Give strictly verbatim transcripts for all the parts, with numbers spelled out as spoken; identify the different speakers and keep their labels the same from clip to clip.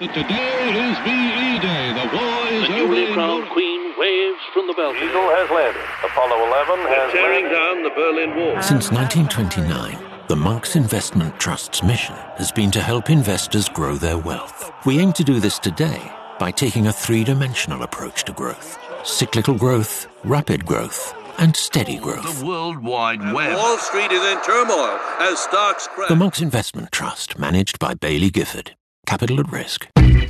Speaker 1: Today is V E Day. The war is
Speaker 2: The
Speaker 1: over.
Speaker 2: newly crowned queen waves from the balcony.
Speaker 3: Eagle has landed. Apollo eleven has
Speaker 2: Tearing
Speaker 3: landed.
Speaker 2: down the Berlin Wall.
Speaker 4: Since nineteen twenty-nine, the Monks Investment Trust's mission has been to help investors grow their wealth. We aim to do this today by taking a three-dimensional approach to growth. Cyclical growth, rapid growth, and steady growth.
Speaker 2: The World Wide Web.
Speaker 5: Wall Street is in turmoil as stocks crash.
Speaker 4: The Monks Investment Trust, managed by Baillie Gifford. Capital at risk.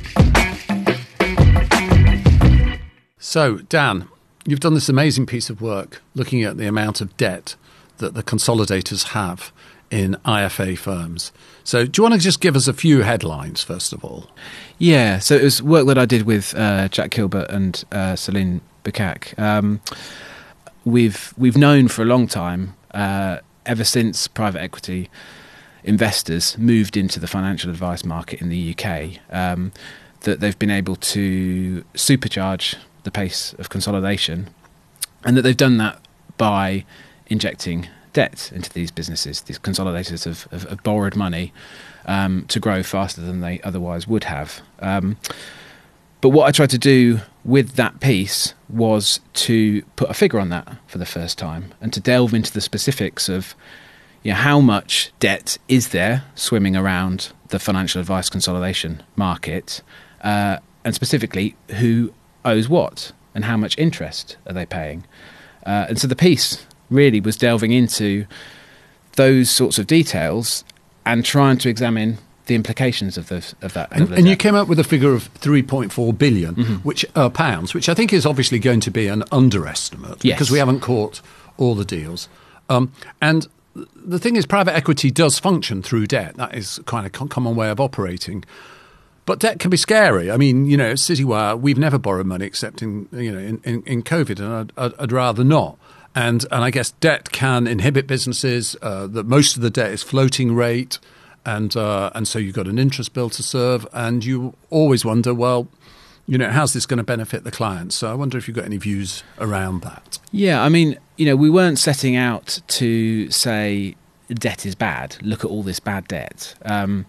Speaker 6: So, Dan, you've done this amazing piece of work looking at the amount of debt that the consolidators have in I F A firms. So do you want to just give us a few headlines, first of all?
Speaker 7: Yeah, so it was work that I did with uh, Jack Kilbert and uh, Celine Bukak. Um, we've, we've known for a long time, uh, ever since private equity investors moved into the financial advice market in the U K, um, that they've been able to supercharge the pace of consolidation, and that they've done that by injecting debt into these businesses. These consolidators have, have, have borrowed money um, to grow faster than they otherwise would have. Um, but what I tried to do with that piece was to put a figure on that for the first time, and to delve into the specifics of, you know, how much debt is there swimming around the financial advice consolidation market, uh, and specifically who owes what and how much interest are they paying. Uh, and so the piece really was delving into those sorts of details and trying to examine the implications of those of that.
Speaker 6: And,
Speaker 7: of
Speaker 6: and you came up with a figure of three point four billion, mm-hmm. which uh, pounds, which I think is obviously going to be an underestimate,
Speaker 7: yes,
Speaker 6: because we haven't caught all the deals. Um, and the thing is, private equity does function through debt. That is kind of a common way of operating. But debt can be scary. I mean, you know, at Citywire, we've never borrowed money except in, you know, in, in, in COVID, and I'd, I'd, I'd rather not. And and I guess debt can inhibit businesses. Uh, that most of the debt is floating rate, and uh, and so you've got an interest bill to serve, and you always wonder, well, you know, how's this going to benefit the client? So I wonder if you've got any views around that.
Speaker 7: Yeah, I mean, you know, we weren't setting out to say debt is bad. Look at all this bad debt. Um,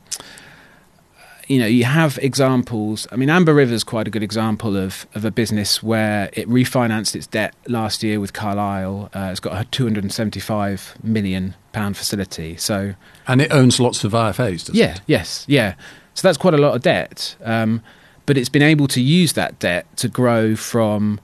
Speaker 7: you know, you have examples. I mean, Amber River's quite a good example of, of a business where it refinanced its debt last year with Carlyle. Uh, it's got a two hundred seventy-five million pounds facility. So,
Speaker 6: and it owns lots of I F As, doesn't
Speaker 7: yeah,
Speaker 6: it?
Speaker 7: Yes, yeah. So that's quite a lot of debt. Um, but it's been able to use that debt to grow from,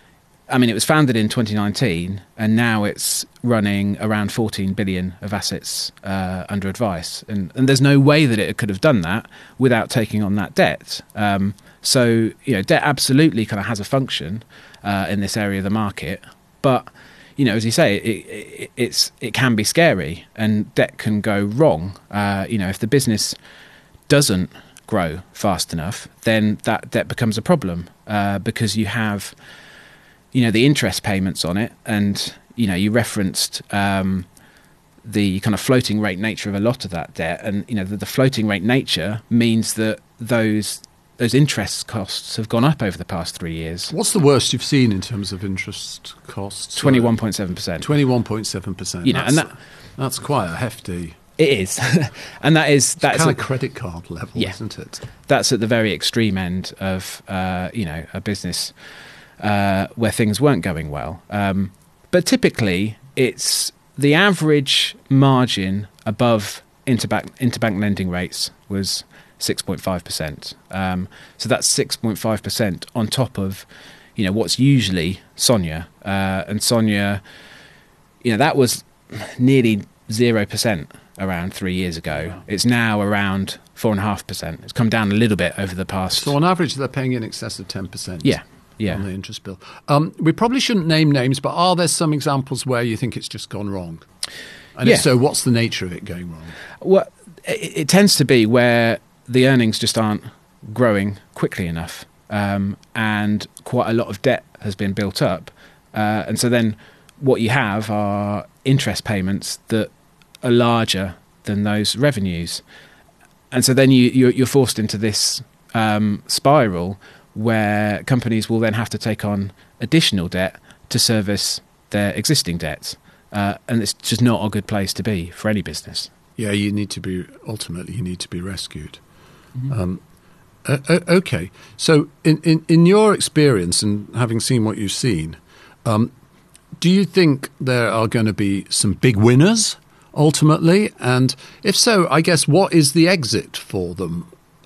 Speaker 7: I mean, it was founded in twenty nineteen, and now it's running around fourteen billion of assets uh, under advice. And, and there's no way that it could have done that without taking on that debt. Um, so, you know, debt absolutely kind of has a function uh, in this area of the market. But, you know, as you say, it, it, it's it can be scary, and debt can go wrong. Uh, you know, if the business doesn't grow fast enough, then that debt becomes a problem uh, because you have, you know, the interest payments on it, and, you know, you referenced um, the kind of floating rate nature of a lot of that debt, and, you know, the, the floating rate nature means that those those interest costs have gone up over the past three years.
Speaker 6: What's the worst you've seen in terms of interest costs?
Speaker 7: twenty-one point seven percent.
Speaker 6: twenty-one point seven percent.
Speaker 7: You know,
Speaker 6: that's,
Speaker 7: and that
Speaker 6: that's quite a hefty.
Speaker 7: It is, and that is that's
Speaker 6: kind
Speaker 7: a,
Speaker 6: of credit card level,
Speaker 7: yeah,
Speaker 6: isn't it?
Speaker 7: That's at the very extreme end of uh, you know, a business uh, where things weren't going well. Um, but typically, it's the average margin above interbank interbank lending rates was six point five percent. Um, so that's six point five percent on top of, you know, what's usually SONIA, uh, and SONIA, you know, that was nearly zero percent around three years ago. Wow. It's now around four and a half percent. It's come down a little bit over the past.
Speaker 6: So on average, they're paying in excess of ten percent.
Speaker 7: Yeah, yeah.
Speaker 6: On the interest bill. Um, we probably shouldn't name names, but are there some examples where you think it's just gone wrong? And
Speaker 7: yeah.
Speaker 6: if so, what's the nature of it going wrong?
Speaker 7: Well, it, it tends to be where the earnings just aren't growing quickly enough, um, and quite a lot of debt has been built up, uh, and so then what you have are interest payments that are larger than those revenues, and so then you you're, you're forced into this um, spiral where companies will then have to take on additional debt to service their existing debts, uh, and it's just not a good place to be for any business.
Speaker 6: Yeah, you need to be ultimately you need to be rescued. Mm-hmm. Um, Uh, uh, okay. So, in, in, in your experience and having seen what you've seen, um, do you think there are going to be some big winners ultimately? And if so, I guess what is the exit for them?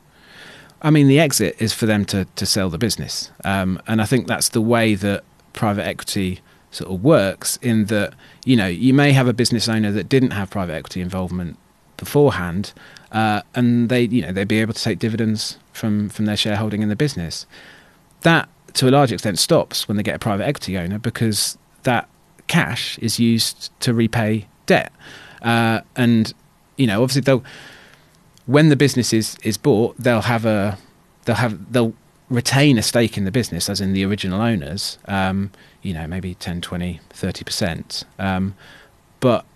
Speaker 7: I mean, the exit is for them to, to sell the business. Um, and I think that's the way that private equity sort of works, in that, you know, you may have a business owner that didn't have private equity involvement beforehand, uh, and they, you know, they'd be able to take dividends from, from their shareholding in the business. That, to a large extent, stops when they get a private equity owner, because that cash is used to repay debt. Uh, and, you know, obviously they'll, when the business is, is bought, they'll have a, they'll have, they'll retain a stake in the business, as in the original owners, um, you know, maybe ten, twenty, thirty percent. Um, but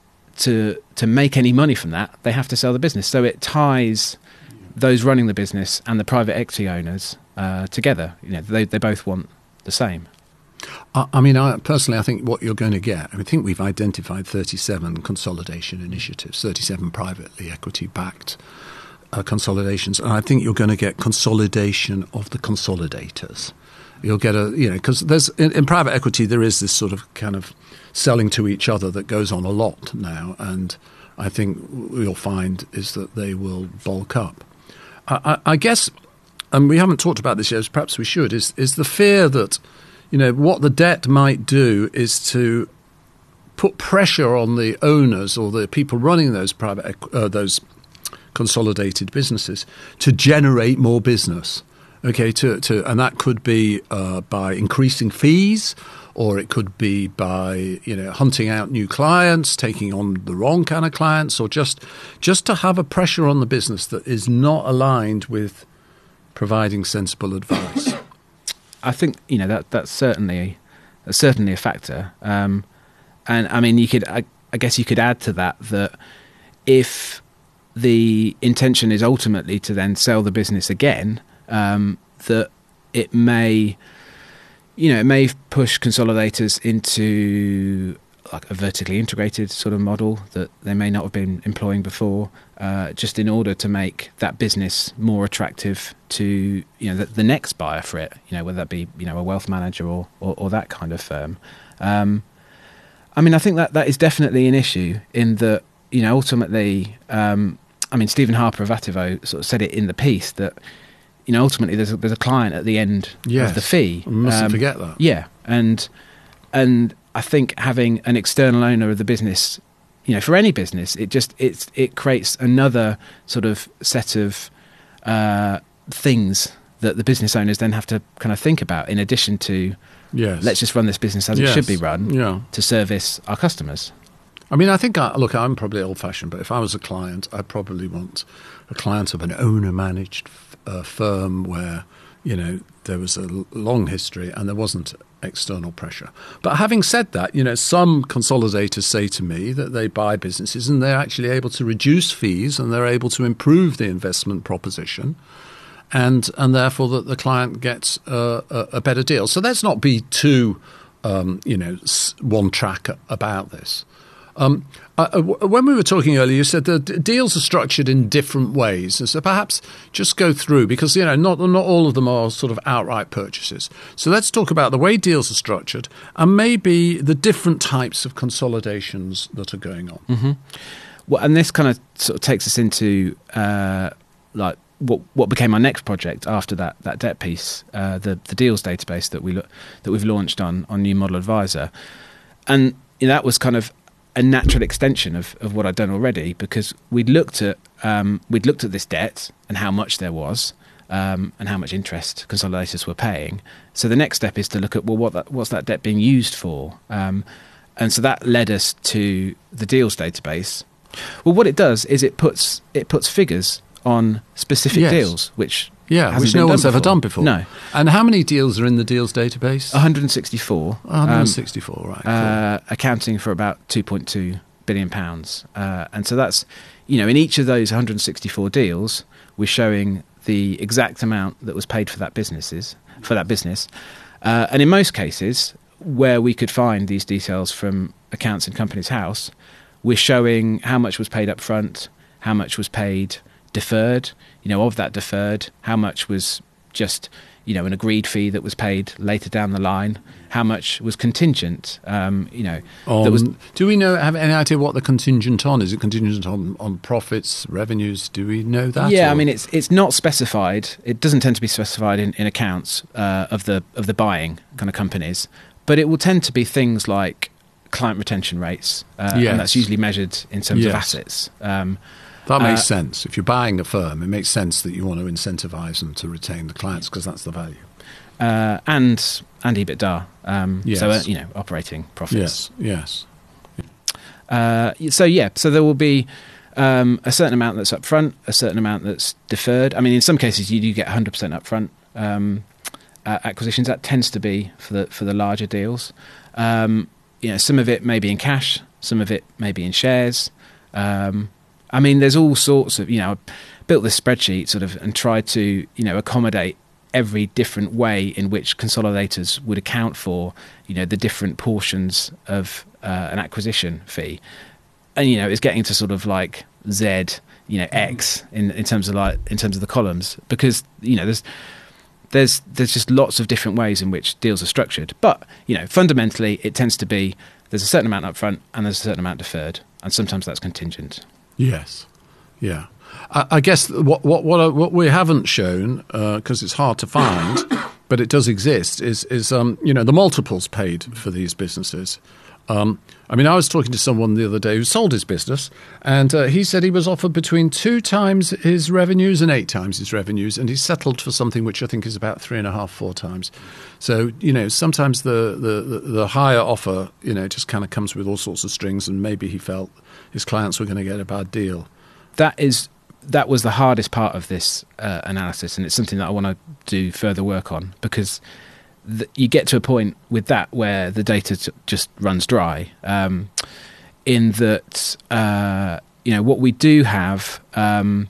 Speaker 7: to, to make any money from that, they have to sell the business. So it ties those running the business and the private equity owners uh, together. You know, they, they both want the same.
Speaker 6: I, I mean, I, personally, I think what you're going to get, I think we've identified thirty-seven consolidation initiatives, thirty-seven privately equity-backed uh, consolidations, and I think you're going to get consolidation of the consolidators. You'll get a, you know, because there's in, in private equity there is this sort of kind of selling to each other that goes on a lot now, and I think what you'll find is that they will bulk up. I, I, I guess, and we haven't talked about this yet, perhaps we should, is is the fear that, you know, what the debt might do is to put pressure on the owners or the people running those private uh, those consolidated businesses to generate more business. Okay, to to and that could be uh, by increasing fees, or it could be by, you know, hunting out new clients, taking on the wrong kind of clients, or just just to have a pressure on the business that is not aligned with providing sensible advice.
Speaker 7: I think, you know, that that's certainly that's certainly a factor, um, and I mean, you could I, I guess you could add to that that if the intention is ultimately to then sell the business again, um, that it may, you know, it may push consolidators into like a vertically integrated sort of model that they may not have been employing before, uh, just in order to make that business more attractive to, you know, the, the next buyer for it, you know, whether that be, you know, a wealth manager or, or, or that kind of firm. Um, I mean, I think that that is definitely an issue in that, you know, ultimately, um, I mean, Stephen Harper of Ativo sort of said it in the piece that, you know, ultimately there's a, there's a client at the end
Speaker 6: yes.
Speaker 7: of the fee.
Speaker 6: We mustn't
Speaker 7: um,
Speaker 6: forget that.
Speaker 7: Yeah, and and I think having an external owner of the business, you know, for any business, it just it's it creates another sort of set of uh, things that the business owners then have to kind of think about, in addition to,
Speaker 6: yes.
Speaker 7: let's just run this business as
Speaker 6: yes.
Speaker 7: it should be run
Speaker 6: yeah.
Speaker 7: to service our customers.
Speaker 6: I mean, I think, I, look, I'm probably old-fashioned, but if I was a client, I'd probably want a client of an owner-managed uh, firm where, you know, there was a l- long history and there wasn't external pressure. But having said that, you know, some consolidators say to me that they buy businesses and they're actually able to reduce fees and they're able to improve the investment proposition, and and therefore that the client gets uh, a, a better deal. So let's not be too, um, you know, one track about this. Um, uh, when we were talking earlier, you said that deals are structured in different ways. So perhaps just go through, because, you know, not not all of them are sort of outright purchases. So let's talk about the way deals are structured and maybe the different types of consolidations that are going on.
Speaker 7: Mm-hmm. Well, and this kind of sort of takes us into uh, like what what became our next project after that that debt piece, uh, the the deals database that we lo- that we've launched on on New Model Advisor, and you know, that was kind of a natural extension of, of what I'd done already, because we'd looked at um, we'd looked at this debt and how much there was, um, and how much interest consolidators were paying. So the next step is to look at, well, what that, what's that debt being used for? Um, and so that led us to the deals database. Well, what it does is it puts it puts figures on specific
Speaker 6: yes.
Speaker 7: deals, which
Speaker 6: yeah,
Speaker 7: hasn't
Speaker 6: which
Speaker 7: been
Speaker 6: no
Speaker 7: done
Speaker 6: one's ever
Speaker 7: before.
Speaker 6: done before.
Speaker 7: No.
Speaker 6: And how many deals are in the deals database?
Speaker 7: one hundred sixty-four.
Speaker 6: one hundred sixty-four, um, right. Cool.
Speaker 7: Uh, accounting for about two point two billion pounds. Uh, and so that's, you know, in each of those one hundred sixty-four deals, we're showing the exact amount that was paid for that businesses for that business. Uh, and in most cases, where we could find these details from accounts in Companies House, we're showing how much was paid up front, how much was paid deferred? You know, of that deferred, how much was just, you know, an agreed fee that was paid later down the line? How much was contingent? Um, you know,
Speaker 6: Um,
Speaker 7: that was,
Speaker 6: do we know? Have any idea what the contingent on? Is it contingent on, on profits, revenues? Do we know that?
Speaker 7: yeah.
Speaker 6: or-
Speaker 7: I mean, it's it's not specified. It doesn't tend to be specified in, in accounts uh, of the of the buying kind of companies, but it will tend to be things like client retention rates, uh,
Speaker 6: Yes.
Speaker 7: and that's usually measured in terms of
Speaker 6: Yes.
Speaker 7: assets. Um,
Speaker 6: that makes
Speaker 7: uh,
Speaker 6: sense. If you're buying a firm, it makes sense that you want to incentivize them to retain the clients because that's the value.
Speaker 7: uh, and and EBITDA. Um,
Speaker 6: Yes.
Speaker 7: So uh, you know, operating profits.
Speaker 6: Yes, yes.
Speaker 7: Uh, so yeah, so there will be um, a certain amount that's upfront, a certain amount that's deferred. I mean, in some cases, you do get one hundred percent upfront um, uh, acquisitions. That tends to be for the for the larger deals. Um, you know, some of it may be in cash, some of it may be in shares. Um, I mean, there's all sorts of, you know, I built this spreadsheet sort of and tried to, you know, accommodate every different way in which consolidators would account for, you know, the different portions of uh, an acquisition fee. And, you know, it's getting to sort of like Z, you know, X in, in terms of like, in terms of the columns, because, you know, there's, there's, there's just lots of different ways in which deals are structured. But, you know, fundamentally it tends to be, there's a certain amount up front and there's a certain amount deferred. And sometimes that's contingent.
Speaker 6: Yes, yeah. I, I guess what what what, I, what we haven't shown, because uh, it's hard to find, but it does exist, is is um, you know, the multiples paid for these businesses. Um, I mean, I was talking to someone the other day who sold his business, and uh, he said he was offered between two times his revenues and eight times his revenues, and he settled for something which I think is about three and a half, four times. So, you know, sometimes the, the, the higher offer, you know, just kind of comes with all sorts of strings, and maybe he felt his clients were going to get a bad deal.
Speaker 7: That is that was the hardest part of this uh, analysis, and it's something that I want to do further work on, because the, you get to a point with that where the data t- just runs dry. Um, in that, uh, you know, what we do have, um,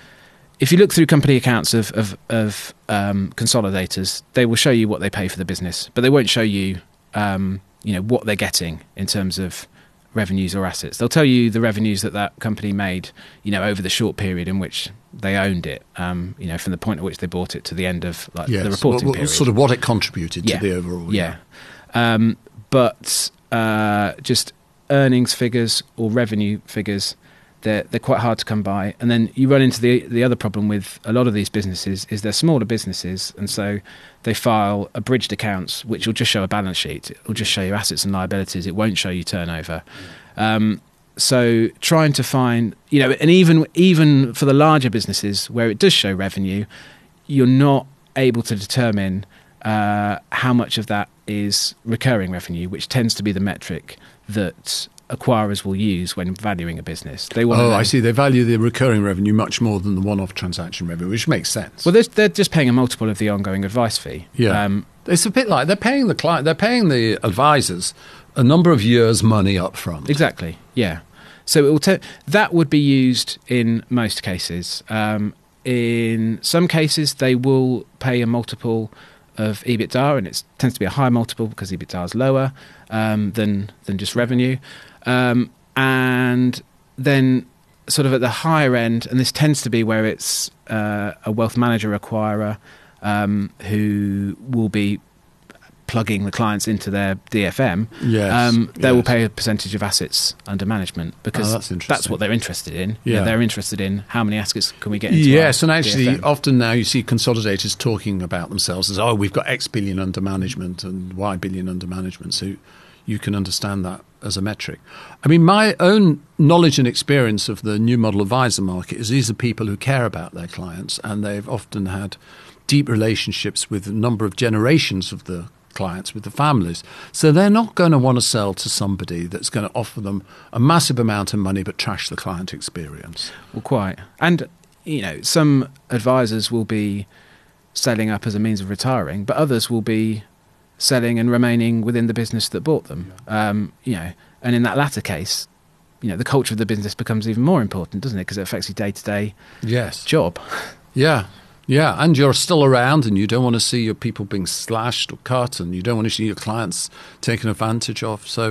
Speaker 7: if you look through company accounts of of, of um, consolidators, they will show you what they pay for the business, but they won't show you, um, you know, what they're getting in terms of revenues or assets. They'll tell you the revenues that that company made, you know, over the short period in which they owned it, um, you know, from the point at which they bought it to the end of like
Speaker 6: Yes.
Speaker 7: the reporting
Speaker 6: Well, well,
Speaker 7: period.
Speaker 6: sort of what it contributed
Speaker 7: Yeah.
Speaker 6: to the overall.
Speaker 7: Yeah. Um, but uh, just earnings figures or revenue figures, they're, they're quite hard to come by. And then you run into the the other problem with a lot of these businesses is they're smaller businesses, and so they file abridged accounts, which will just show a balance sheet. It will just show you assets and liabilities. It won't show you turnover. Um, so trying to find, you know, and even even for the larger businesses where it does show revenue, you're not able to determine uh, how much of that is recurring revenue, which tends to be the metric that acquirers will use when valuing a business. They want
Speaker 6: Oh,
Speaker 7: to know,
Speaker 6: I see. They value the recurring revenue much more than the one-off transaction revenue, which makes sense.
Speaker 7: Well, they're, they're just paying a multiple of the ongoing advice fee.
Speaker 6: Yeah,
Speaker 7: Um,
Speaker 6: it's a bit like they're paying the client, they're paying the advisors a number of years' money up front.
Speaker 7: Exactly. Yeah. So it will te- that would be used in most cases. Um, in some cases, they will pay a multiple of EBITDA, and it tends to be a high multiple because EBITDA is lower um, than than just revenue. Um, and then, sort of at the higher end, and this tends to be where it's uh, a wealth manager acquirer um, who will be plugging the clients into their D F M,
Speaker 6: Yes,
Speaker 7: um, they
Speaker 6: yes.
Speaker 7: will pay a percentage of assets under management because
Speaker 6: Oh, that's interesting.
Speaker 7: what they're interested in. You know,
Speaker 6: Yeah.
Speaker 7: they're interested in how many assets can we get into
Speaker 6: Yes,
Speaker 7: our
Speaker 6: and actually,
Speaker 7: D F M.
Speaker 6: often now you see consolidators talking about themselves as, oh, we've got X billion under management and Y billion under management. So you can understand that as a metric. I mean, my own knowledge and experience of the new model advisor market is these are people who care about their clients, and they've often had deep relationships with a number of generations of the clients, with the families. So they're not going to want to sell to somebody that's going to offer them a massive amount of money but trash the client experience.
Speaker 7: Well, quite. And, you know, some advisors will be selling up as a means of retiring, but others will be selling and remaining within the business that bought them. Um, you know, and in that latter case, you know, the culture of the business becomes even more important, doesn't it? Because it affects your day-to-day
Speaker 6: Yes.
Speaker 7: job.
Speaker 6: Yeah. Yeah, and you're still around, and you don't want to see your people being slashed or cut, and you don't want to see your clients taken advantage of. So,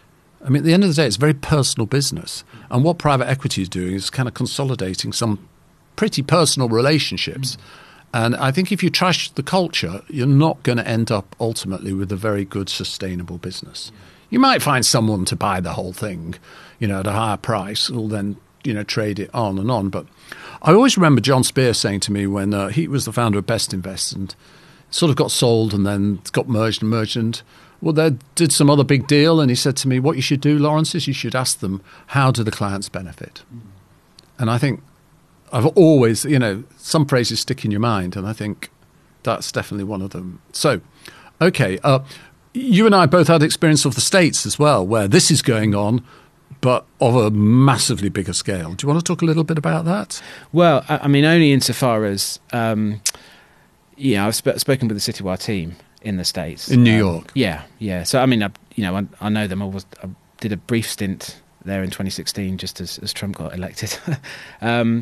Speaker 6: I mean, at the end of the day, it's very personal business. And what private equity is doing is kind of consolidating some pretty personal relationships. And I think if you trash the culture, you're not going to end up ultimately with a very good, sustainable business. You might find someone to buy the whole thing, you know, at a higher price, who'll then, you know, trade it on and on. But I always remember John Spear saying to me when uh, he was the founder of Best Invest and sort of got sold and then got merged and merged and, well, they did some other big deal. And he said to me, what you should do, Lawrence, is you should ask them, how do the clients benefit? Mm. And I think I've always, you know, some phrases stick in your mind, and I think that's definitely one of them. So, okay, uh, you and I both had experience of the States as well, where this is going on, but of a massively bigger scale. Do you want to talk a little bit about that?
Speaker 7: Well, I, I mean, only insofar as, um, you know, I've sp- spoken with the Citywire team in the States.
Speaker 6: In New
Speaker 7: um,
Speaker 6: York?
Speaker 7: Yeah, yeah. So, I mean, I, you know, I, I know them. I, was, I did a brief stint there in twenty sixteen, just as, as Trump got elected. um,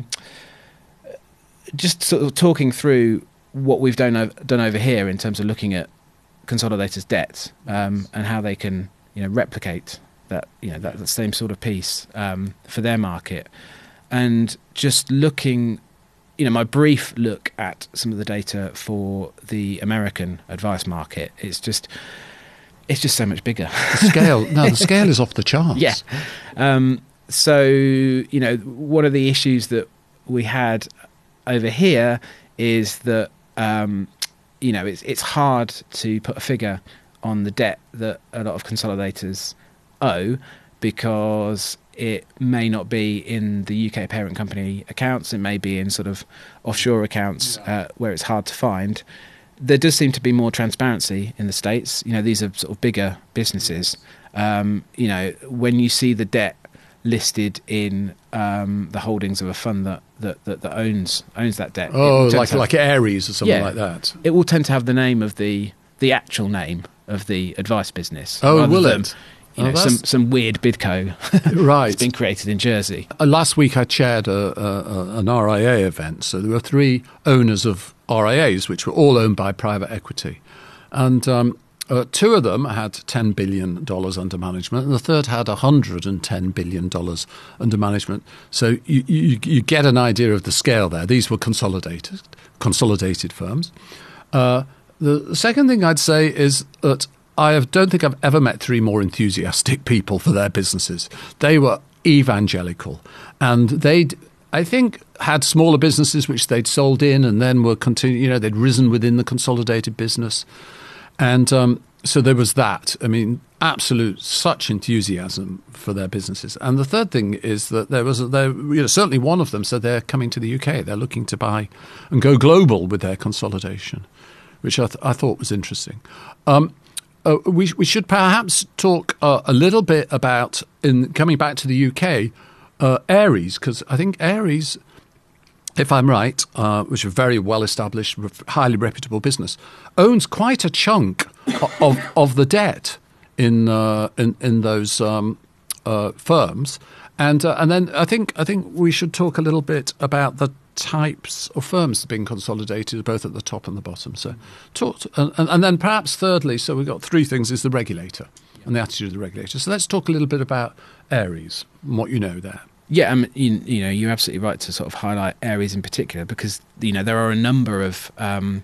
Speaker 7: just sort of talking through what we've done done over here in terms of looking at consolidators' debt um, and how they can, you know, replicate that, you know, that, that same sort of piece um, for their market, and just looking, you know, my brief look at some of the data for the American advice market. It's just. It's just so much bigger.
Speaker 6: The scale, no, the scale is off the charts.
Speaker 7: Yeah. Um, so, you know, one of the issues that we had over here is that, um, you know, it's it's hard to put a figure on the debt that a lot of consolidators owe, because it may not be in the U K parent company accounts. It may be in sort of offshore accounts uh, where it's hard to find. There does seem to be more transparency in the States. You know, these are sort of bigger businesses. Um, you know, when you see the debt listed in um, the holdings of a fund that, that, that, that owns owns that debt.
Speaker 6: Oh, like have, like Ares or something
Speaker 7: yeah,
Speaker 6: like that.
Speaker 7: It will tend to have the name of the the actual name of the advice business.
Speaker 6: Oh, will
Speaker 7: than,
Speaker 6: it?
Speaker 7: You know, oh, some some weird bidco
Speaker 6: right.
Speaker 7: that's been created in Jersey.
Speaker 6: Uh, last week I chaired a, a, an R I A event, so there were three owners of R I As, which were all owned by private equity. And um, uh, two of them had ten billion dollars under management, and the third had one hundred ten billion dollars under management. So you, you, you get an idea of the scale there. These were consolidated, consolidated firms. Uh, the second thing I'd say is that I don't think I've ever met three more enthusiastic people for their businesses. They were evangelical, and they'd, I think, had smaller businesses which they'd sold in and then were continu- you know, they'd risen within the consolidated business. And um, so there was that. I mean, absolute such enthusiasm for their businesses. And the third thing is that there was, there, you know, certainly one of them said they're coming to the U K. They're looking to buy and go global with their consolidation, which I, th- I thought was interesting. Um, Uh, we we should perhaps talk uh, a little bit about, in coming back to the U K, uh, Ares, because I think Ares, if I'm right, uh, which is a very well-established, highly reputable business, owns quite a chunk of of the debt in uh, in in those um, uh, firms, and uh, and then I think I think we should talk a little bit about the types of firms being consolidated, both at the top and the bottom. So, talk to, and, and then perhaps thirdly, so we've got three things: is the regulator and the attitude of the regulator. So let's talk a little bit about Ares and what you know there.
Speaker 7: Yeah, um, you, you know, you're absolutely right to sort of highlight Ares in particular, because you know there are a number of um,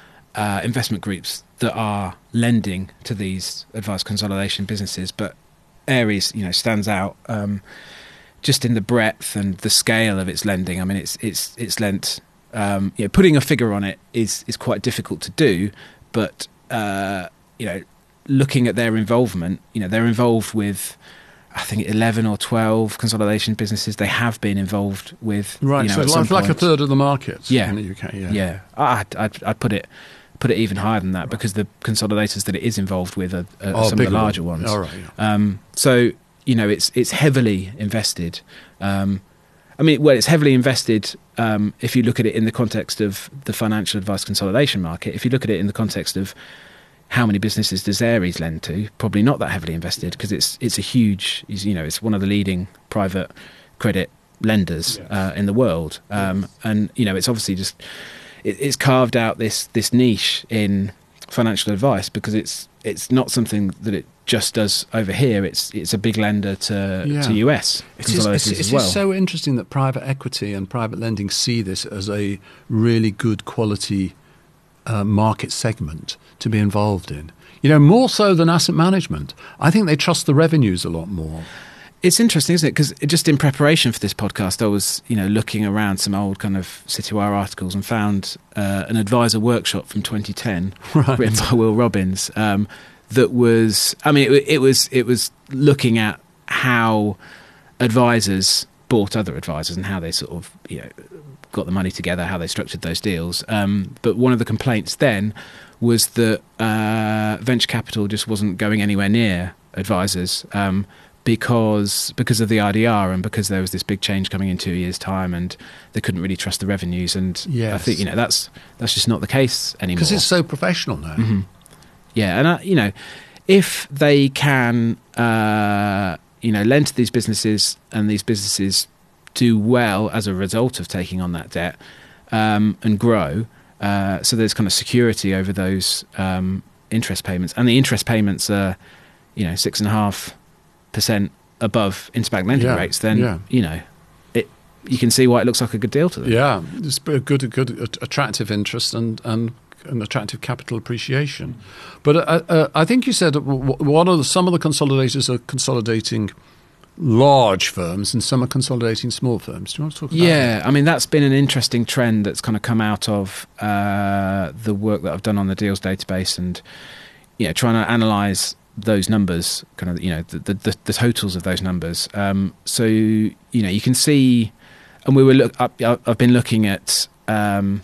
Speaker 7: uh, investment groups that are lending to these advice consolidation businesses, but Ares, you know, stands out. Um, just in the breadth and the scale of its lending. I mean, it's it's it's lent. Um, you know, putting a figure on it is is quite difficult to do, but uh, you know, looking at their involvement, you know, they're involved with, I think, eleven or twelve consolidation businesses. They have been involved with,
Speaker 6: right.
Speaker 7: You know,
Speaker 6: so
Speaker 7: like,
Speaker 6: like a third of the market.
Speaker 7: Yeah,
Speaker 6: in the U K. Yeah,
Speaker 7: yeah. I'd, I'd, I'd put it. Put it even higher than that, because the consolidators that it is involved with are, are
Speaker 6: oh,
Speaker 7: some of the larger
Speaker 6: one.
Speaker 7: ones.
Speaker 6: All right. Yeah.
Speaker 7: Um, so. You know, it's it's heavily invested. Um, I mean, well, it's heavily invested um, if you look at it in the context of the financial advice consolidation market. If you look at it in the context of how many businesses does Ares lend to, probably not that heavily invested, because it's it's a huge, you know, it's one of the leading private credit lenders yes. uh, in the world, um, and you know, it's obviously just it, it's carved out this this niche in financial advice, because it's it's not something that it just does over here. It's it's a big lender to
Speaker 6: Yeah.
Speaker 7: to U S
Speaker 6: It's, just, it's,
Speaker 7: consolidators
Speaker 6: it's
Speaker 7: as well.
Speaker 6: just so interesting that private equity and private lending see this as a really good quality uh, market segment to be involved in. You know, more so than asset management. I think they trust the revenues a lot more.
Speaker 7: It's interesting, isn't it? Because just in preparation for this podcast, I was, you know, looking around some old kind of Citywire articles and found uh, an advisor workshop from twenty ten,
Speaker 6: Right.
Speaker 7: written by Will Robbins. Um, that was, I mean, it, it was it was looking at how advisors bought other advisors and how they sort of, you know, got the money together, how they structured those deals. Um, but one of the complaints then was that uh, venture capital just wasn't going anywhere near advisors. Um, because because of the I D R and because there was this big change coming in two years' time, and they couldn't really trust the revenues. And I
Speaker 6: Yes.
Speaker 7: think, you know, that's that's just not the case anymore.
Speaker 6: Because it's so professional now.
Speaker 7: Mm-hmm. Yeah, and uh, you know, if they can, uh, you know, lend to these businesses and these businesses do well as a result of taking on that debt um, and grow, uh, so there's kind of security over those um, interest payments, and the interest payments are, you know, six and a half percent above interbank lending
Speaker 6: Yeah,
Speaker 7: rates, then
Speaker 6: yeah.
Speaker 7: you know, it you can see why it looks like a good deal to them.
Speaker 6: Yeah, it's a good, a good, a- attractive interest and and an attractive capital appreciation. But uh, uh, I think you said w- w- one of the, some of the consolidators are consolidating large firms and some are consolidating small firms. Do you want to talk about
Speaker 7: Yeah, I mean, that's been an interesting trend that's kind of come out of uh, the work that I've done on the deals database, and, you know, trying to analyse those numbers, kind of, you know, the, the, the totals of those numbers. Um, so, you know, you can see, and we were look. I, I've been looking at um,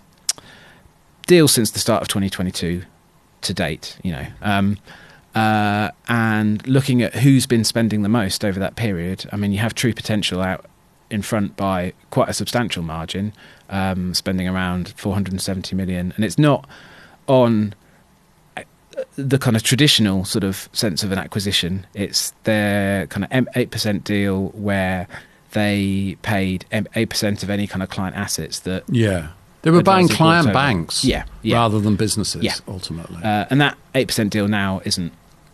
Speaker 7: deals since the start of twenty twenty-two to date, you know, um, uh, and looking at who's been spending the most over that period. I mean, you have True Potential out in front by quite a substantial margin, um, spending around four hundred seventy million, and it's not on the kind of traditional sort of sense of an acquisition. It's their kind of eight percent deal where they paid eight percent of any kind of client assets that.
Speaker 6: Yeah. They were buying
Speaker 7: advisors brought
Speaker 6: client
Speaker 7: over.
Speaker 6: banks
Speaker 7: Yeah, yeah.
Speaker 6: rather than businesses,
Speaker 7: Yeah.
Speaker 6: ultimately.
Speaker 7: Uh, and that eight percent deal now isn't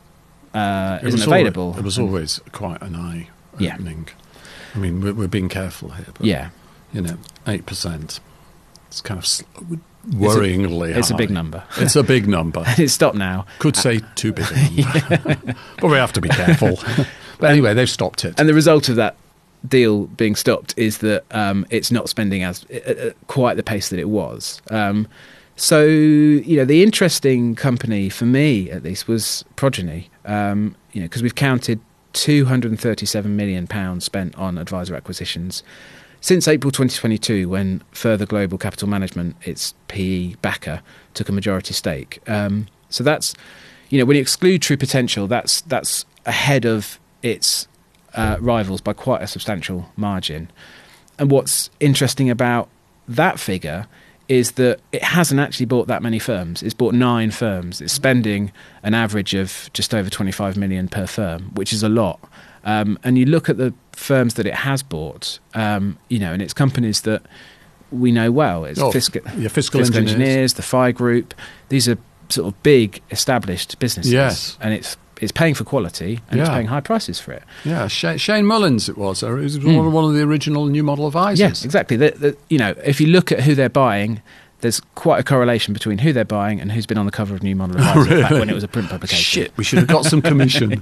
Speaker 7: uh,
Speaker 6: It
Speaker 7: isn't
Speaker 6: was
Speaker 7: available.
Speaker 6: Always, it was always quite an eye
Speaker 7: Yeah.
Speaker 6: opening. I mean, we're, we're being careful here, but
Speaker 7: Yeah.
Speaker 6: you know, eight percent. It's kind of sl- worryingly
Speaker 7: It's a
Speaker 6: high.
Speaker 7: big number.
Speaker 6: It's a big number.
Speaker 7: It's stopped now.
Speaker 6: Could say too big a number, but we have to be careful. But anyway, they've stopped it.
Speaker 7: And the result of that deal being stopped is that um, it's not spending as at at quite the pace that it was. Um, so, you know, the interesting company for me, at least, was Progeny. Um, you know, because we've counted two hundred thirty-seven million pounds spent on advisor acquisitions since April twenty twenty-two, when Further Global Capital Management, its P E backer, took a majority stake. Um, so that's, you know, when you exclude True Potential, that's that's ahead of its uh, rivals by quite a substantial margin. And what's interesting about that figure is that it hasn't actually bought that many firms. It's bought nine firms. It's spending an average of just over twenty-five million per firm, which is a lot. Um, and you look at the firms that it has bought, um, you know, and it's companies that we know well. It's
Speaker 6: Oh,
Speaker 7: Fiscal,
Speaker 6: yeah, Fiscal
Speaker 7: Fiscal
Speaker 6: Engineers.
Speaker 7: Engineers, the Phi Group. These are sort of big, established businesses.
Speaker 6: Yes.
Speaker 7: And it's it's paying for quality, and it's
Speaker 6: Yeah.
Speaker 7: paying high prices for it.
Speaker 6: Yeah, Shane, Shane Mullins it was. Or It was one, of, one of the original new model advisors.
Speaker 7: Yes, exactly. The, the, you know, if you look at who they're buying, there's quite a correlation between who they're buying and who's been on the cover of New Model Advisor back when it was a print publication.
Speaker 6: Shit, we should have got some commission.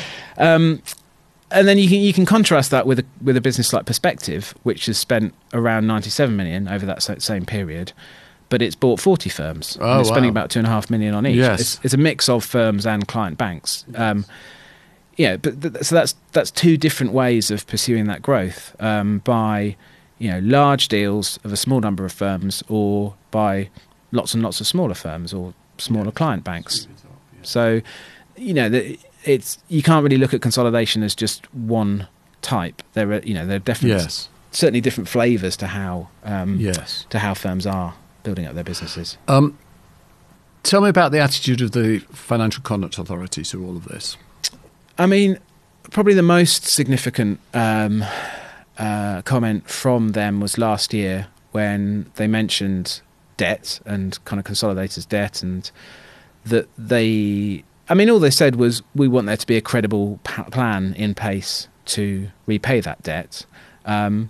Speaker 7: Um, and then you can you can contrast that with a with a business like Perspective, which has spent around ninety-seven million over that sa- same period, but it's bought forty firms.
Speaker 6: Oh,
Speaker 7: and it's spending
Speaker 6: wow.
Speaker 7: about two and a half million on each.
Speaker 6: Yes.
Speaker 7: It's, it's a mix of firms and client banks. Um, yeah, but th- so that's that's two different ways of pursuing that growth, um, by, you know, large deals of a small number of firms, or by lots and lots of smaller firms or smaller client banks. So, you know, the, it's you can't really look at consolidation as just one type. There are, you know, there are definitely
Speaker 6: Yes.
Speaker 7: certainly different flavours to how um,
Speaker 6: Yes.
Speaker 7: to how firms are building up their businesses.
Speaker 6: Um, tell me about the attitude of the Financial Conduct Authority to all of this.
Speaker 7: I mean, probably the most significant um, uh, comment from them was last year when they mentioned debt and kind of consolidators' debt, and that they, I mean, all they said was, we want there to be a credible pa- plan in place to repay that debt. Um,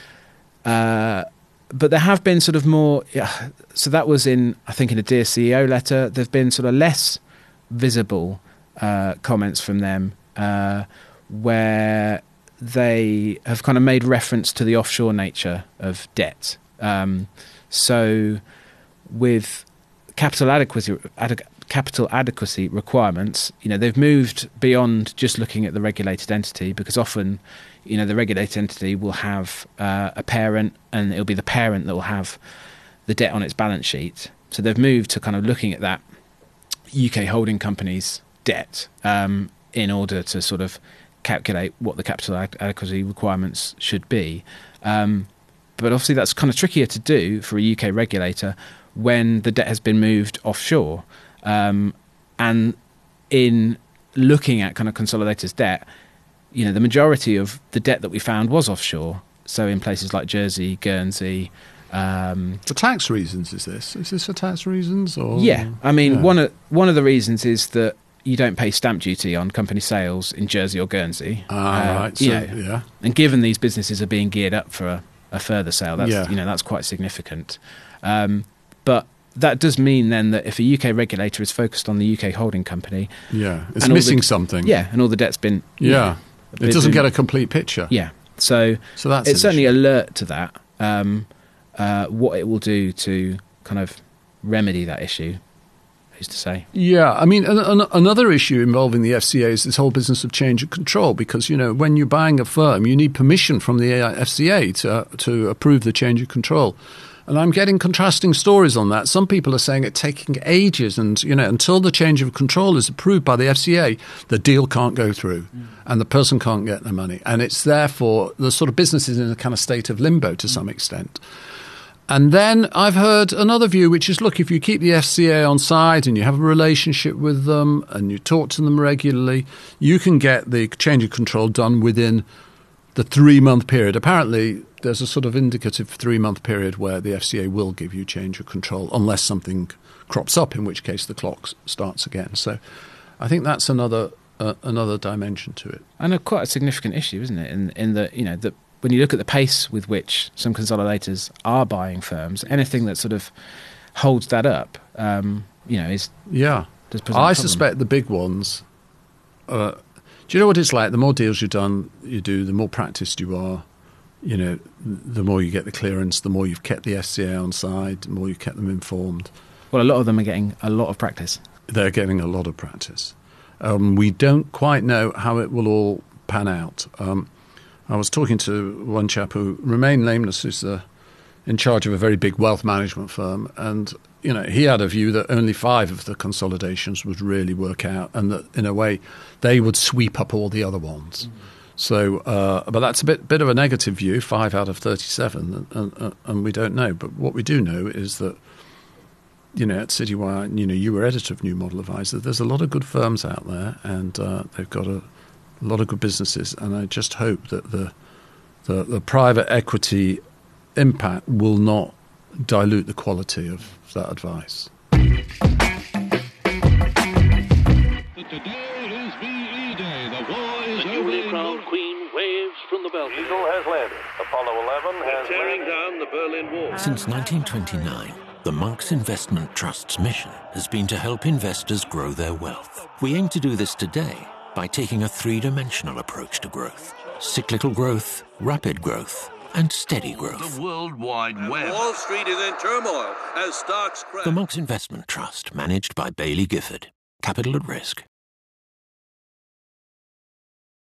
Speaker 7: uh, but there have been sort of more, yeah, so that was in, I think, in a Dear C E O letter. There have been sort of less visible uh, comments from them uh, where they have kind of made reference to the offshore nature of debt. Um, so with capital adequacy, ad- capital adequacy requirements, you know, they've moved beyond just looking at the regulated entity, because often, you know, the regulated entity will have uh, a parent, and it'll be the parent that will have the debt on its balance sheet. So they've moved to kind of looking at that U K holding company's debt um, in order to sort of calculate what the capital ad- adequacy requirements should be. Um, but obviously that's kind of trickier to do for a U K regulator when the debt has been moved offshore. Um, and in looking at kind of consolidators' debt, you know, the majority of the debt that we found was offshore. So in places like Jersey, Guernsey. Um,
Speaker 6: for tax reasons, is this? Is this for tax reasons? Or
Speaker 7: yeah, I mean,
Speaker 6: yeah.
Speaker 7: one of one of the reasons is that you don't pay stamp duty on company sales in Jersey or Guernsey.
Speaker 6: Ah,
Speaker 7: uh,
Speaker 6: right. So,
Speaker 7: you know,
Speaker 6: yeah.
Speaker 7: And given these businesses are being geared up for a, a further sale, that's
Speaker 6: Yeah.
Speaker 7: you know that's quite significant. Um, but that does mean then that if a U K regulator is focused on the U K holding company,
Speaker 6: Yeah, it's
Speaker 7: and all
Speaker 6: missing
Speaker 7: the-
Speaker 6: something.
Speaker 7: yeah, and all the debt's been you
Speaker 6: Yeah.
Speaker 7: know,
Speaker 6: It doesn't
Speaker 7: been-
Speaker 6: get a complete picture.
Speaker 7: yeah. So
Speaker 6: So that's
Speaker 7: it's
Speaker 6: an
Speaker 7: certainly
Speaker 6: issue.
Speaker 7: alert to that. Um, uh, what it will do to kind of remedy that issue, who's to say?
Speaker 6: Yeah, I mean, an, an, another issue involving the F C A is this whole business of change of control, because, you know, when you're buying a firm, you need permission from the F C A to, to approve the change of control. And I'm getting contrasting stories on that. Some people are saying it's taking ages, and, you know, until the change of control is approved by the F C A, the deal can't go through mm. and the person can't get their money. And it's therefore the sort of business is in a kind of state of limbo to mm. some extent. And then I've heard another view, which is, look, if you keep the F C A on side and you have a relationship with them and you talk to them regularly, you can get the change of control done within the three-month period. Apparently, there's a sort of indicative three-month period where the F C A will give you change of control unless something crops up, in which case the clock starts again. So I think that's another uh, another dimension to it.
Speaker 7: And a quite a significant issue, isn't it? In in the you know the when you look at the pace with which some consolidators are buying firms, anything that sort of holds that up, um, you know, is
Speaker 6: yeah.
Speaker 7: Does present a
Speaker 6: I
Speaker 7: problem.
Speaker 6: suspect the big ones. Uh, do you know what it's like? The more deals you've done, you do, the more practiced you are. You know, the more you get the clearance, the more you've kept the F C A on side, the more you've kept them informed.
Speaker 7: Well, a lot of them are getting a lot of practice.
Speaker 6: They're getting a lot of practice. Um, we don't quite know how it will all pan out. Um, I was talking to one chap who remained nameless, who's uh, in charge of a very big wealth management firm, and you know he had a view that only five of the consolidations would really work out, and that in a way they would sweep up all the other ones. Mm. So, uh, but that's a bit bit of a negative view, five out of thirty-seven, and, and, and we don't know. But what we do know is that, you know, at Citywire, you know, you were editor of New Model Advisor. There's a lot of good firms out there, and uh, they've got a, a lot of good businesses. And I just hope that the, the the private equity impact will not dilute the quality of that advice.
Speaker 1: Today is V E Day. The boys
Speaker 2: The newly crowned Queen waves from the balcony.
Speaker 3: Eagle has landed. Apollo eleven has
Speaker 5: Tearing
Speaker 3: landed.
Speaker 5: down the Berlin Wall.
Speaker 4: Since nineteen twenty-nine, the Monks Investment Trust's mission has been to help investors grow their wealth. We aim to do this today by taking a three-dimensional approach to growth. Cyclical growth, rapid growth, and steady growth.
Speaker 2: The World Wide Web.
Speaker 5: Wall Street is in turmoil as stocks crash.
Speaker 4: The Monks Investment Trust, managed by Bailey Gifford. Capital at risk.